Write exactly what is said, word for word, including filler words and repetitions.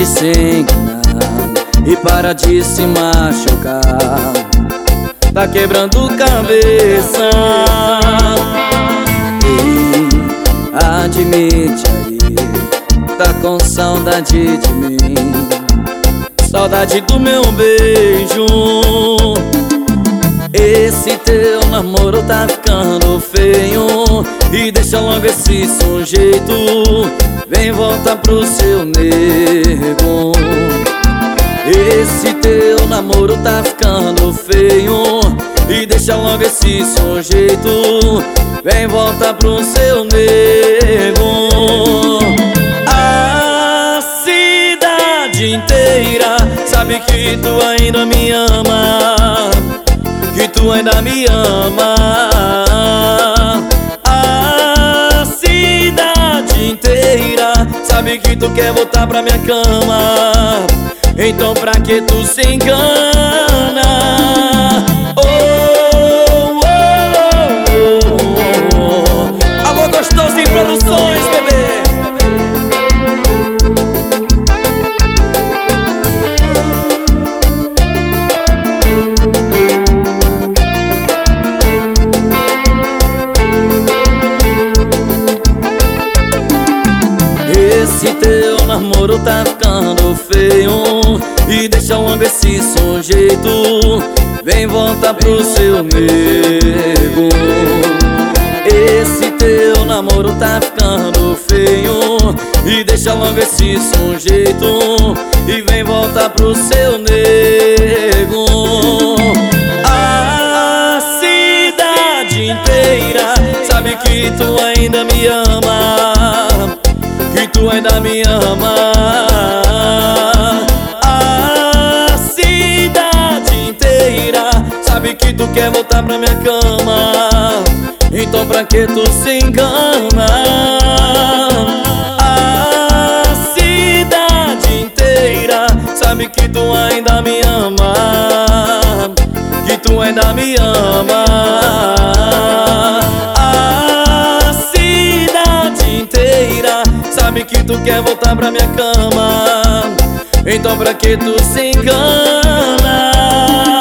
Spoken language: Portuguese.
de se enganar e para de se machucar. Tá quebrando cabeça. E admite aí, tá com saudade de mim, saudade do meu beijo. Esse teu namoro tá ficando feio, e deixa logo esse sujeito, vem voltar pro seu nego. Esse teu namoro tá ficando feio, e deixa logo esse sujeito, vem voltar pro seu nego. A cidade inteira sabe que tu ainda me ama, que tu ainda me ama. A cidade inteira sabe que tu quer voltar pra minha cama, então pra que tu se engana? Oh, oh, oh, oh, oh. Alô, Gostoso em Produções, bebê. Esse teu namoro tá ficando feio, e deixa logo esse sujeito, vem voltar pro seu nego. Esse teu namoro tá ficando feio, e deixa logo esse sujeito, e vem voltar pro seu nego. A cidade inteira sabe que tu ainda me ama, que tu ainda me ama. A cidade inteira sabe que tu quer voltar pra minha cama, então pra que tu se engana? A cidade inteira sabe que tu ainda me ama, que tu ainda me ama. A cidade inteira sabe que tu quer voltar pra minha cama, então pra que tu se engana?